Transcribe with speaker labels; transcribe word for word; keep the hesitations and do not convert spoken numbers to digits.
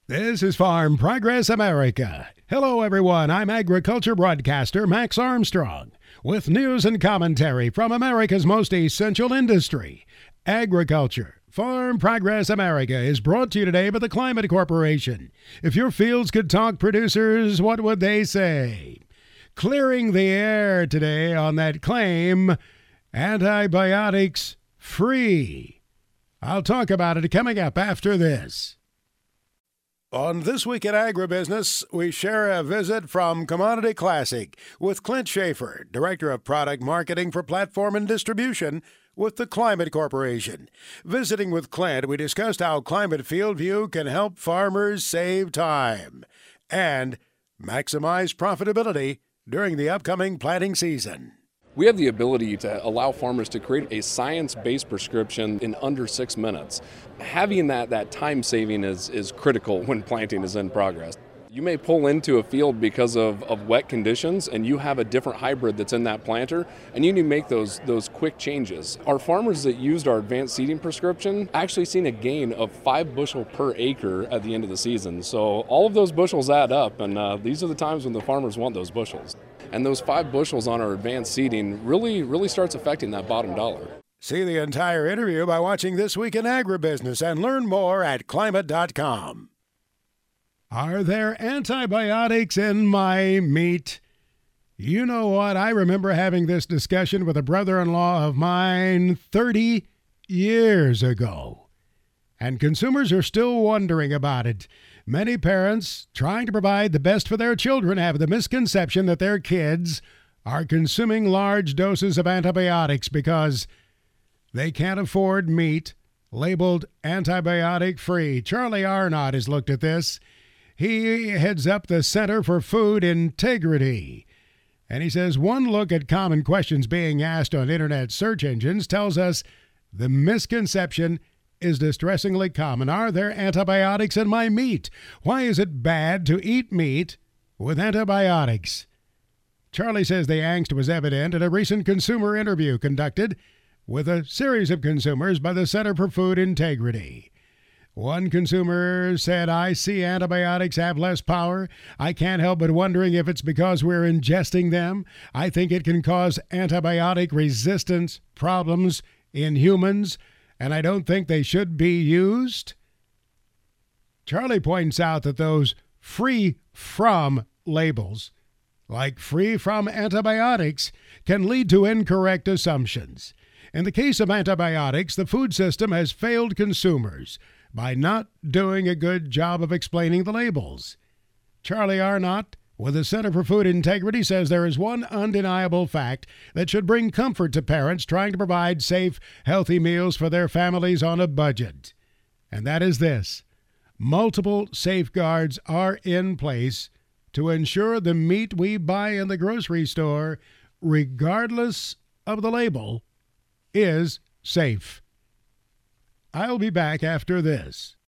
Speaker 1: This is Farm Progress America. Hello, everyone. I'm agriculture broadcaster Max Armstrong with news and commentary from America's most essential industry, agriculture. Farm Progress America is brought to you today by the Climate Corporation. If your fields could talk, producers, what would they say? Clearing the air today on that claim, antibiotics free. I'll talk about it coming up after this. On This Week in Agribusiness, we share a visit from Commodity Classic with Clint Schaefer, Director of Product Marketing for Platform and Distribution with the Climate Corporation. Visiting with Clint, we discussed how Climate Field View can help farmers save time and maximize profitability during the upcoming planting season.
Speaker 2: We have the ability to allow farmers to create a science-based prescription in under six minutes. Having that, that time saving is, is critical when planting is in progress. You may pull into a field because of, of wet conditions and you have a different hybrid that's in that planter and you need to make those, those quick changes. Our farmers that used our advanced seeding prescription actually seen a gain of five bushel per acre at the end of the season. So all of those bushels add up, and uh, these are the times when the farmers want those bushels. And those five bushels on our advanced seeding really, really starts affecting that bottom dollar.
Speaker 1: See the entire interview by watching This Week in Agribusiness and learn more at climate dot com. Are there antibiotics in my meat? You know what? I remember having this discussion with a brother-in-law of mine thirty years ago. And consumers are still wondering about it. Many parents, trying to provide the best for their children, have the misconception that their kids are consuming large doses of antibiotics because they can't afford meat labeled antibiotic-free. Charlie Arnott has looked at this. He heads up the Center for Food Integrity. And he says one look at common questions being asked on internet search engines tells us the misconception is distressingly common. Are there antibiotics in my meat? Why is it bad to eat meat with antibiotics? Charlie says the angst was evident in a recent consumer interview conducted with a series of consumers by the Center for Food Integrity. One consumer said, I see antibiotics have less power. I can't help but wondering if it's because we're ingesting them. I think it can cause antibiotic resistance problems in humans, and I don't think they should be used. Charlie points out that those free from labels, like free from antibiotics, can lead to incorrect assumptions. In the case of antibiotics, the food system has failed consumers by not doing a good job of explaining the labels. Charlie Arnott with the Center for Food Integrity says there is one undeniable fact that should bring comfort to parents trying to provide safe, healthy meals for their families on a budget. And that is this: multiple safeguards are in place to ensure the meat we buy in the grocery store, regardless of the label, is safe. I'll be back after this.